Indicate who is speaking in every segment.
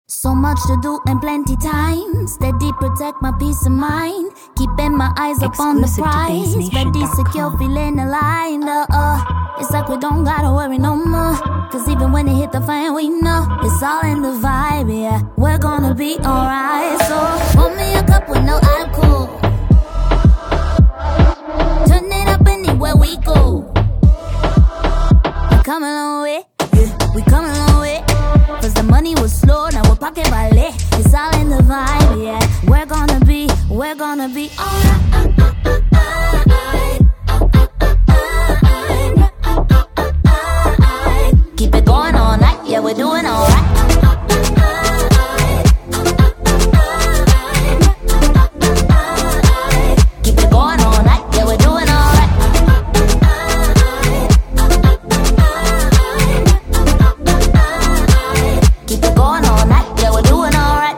Speaker 1: So much to do and plenty time. Steady protect my peace of mind. Keeping my eyes up on the prize. Ready, secure, feeling aligned. It's like we don't gotta worry no more. Cause even when it hit the fan, we know it's all in the vibe, yeah. We're gonna be alright. So pour me a cup with no alcohol. Turn it up anywhere we go. We come a long way, yeah. We come a long way. Cause the money was slow, now we're pocket ballet. It's all in the vibe, yeah. We're gonna be alright. Keep it going all night, yeah, we're doing alright. Keep it going all night, yeah, we're doing alright. Keep it going all night, yeah, we're doing alright.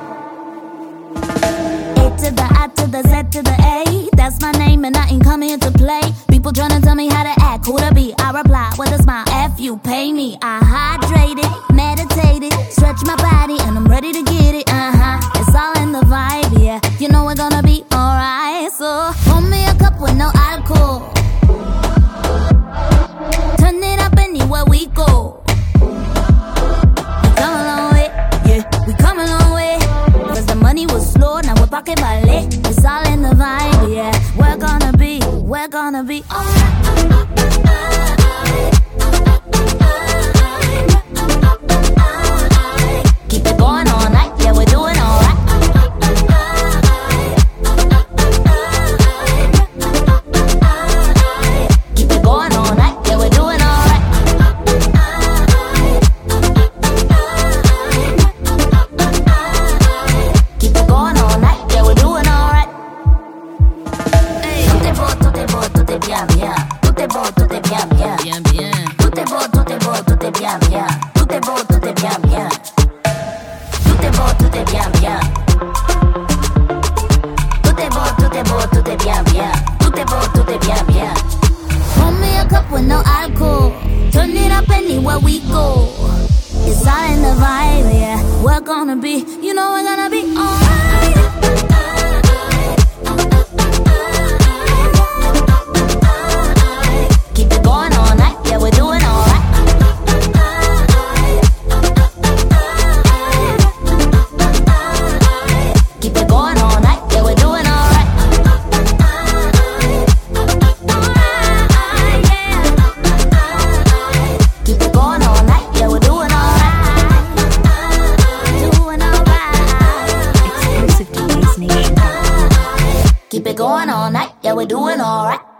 Speaker 1: A to the I to the Z to the A. That's my name and I ain't coming here to play. People tryna tell me how to act, who to be. I reply with a smile, F you, pay me. I hydrated, meditated, stretch my body and I'm ready to get it, It's all in the vibe, yeah. You know we're gonna be alright. So pour me a cup with no alcohol. Turn it up anywhere we go. We come a long way, yeah. We come a long way. Cause the money was slow, now we're pocket ballet. It's all in the vibe, yeah. We're gonna be alright. Keep it going all night, yeah, we're doing alright. Keep it going all night, yeah, we're doing alright. Keep it going all night, yeah, we're doing alright. Tout est beau, tout est beau, tout est bien, bien. Tout est beau, tout est bien, bien. Bien, bien. Tout est beau, tout est beau, tout est bien, bien. Tout est beau, tout est bien, bien. Tout est beau, tout est bien, bien. Tout est beau, tout est beau, tout est bien, bien. Tout est beau, tout est bien, bien. Pour me a cup with no alcohol. Turn it up anywhere we go. It's all in the vibe, yeah. We're gonna be, you know we're gonna be alright. Keep it going all night, yeah, we're doing alright. Keep it going all night, yeah, we're doing alright. Keep it going all night, yeah, we're doing alright. Doing alright.
Speaker 2: Exclusive to Bass Nation.
Speaker 1: Keep it going all night, yeah, we're doing alright.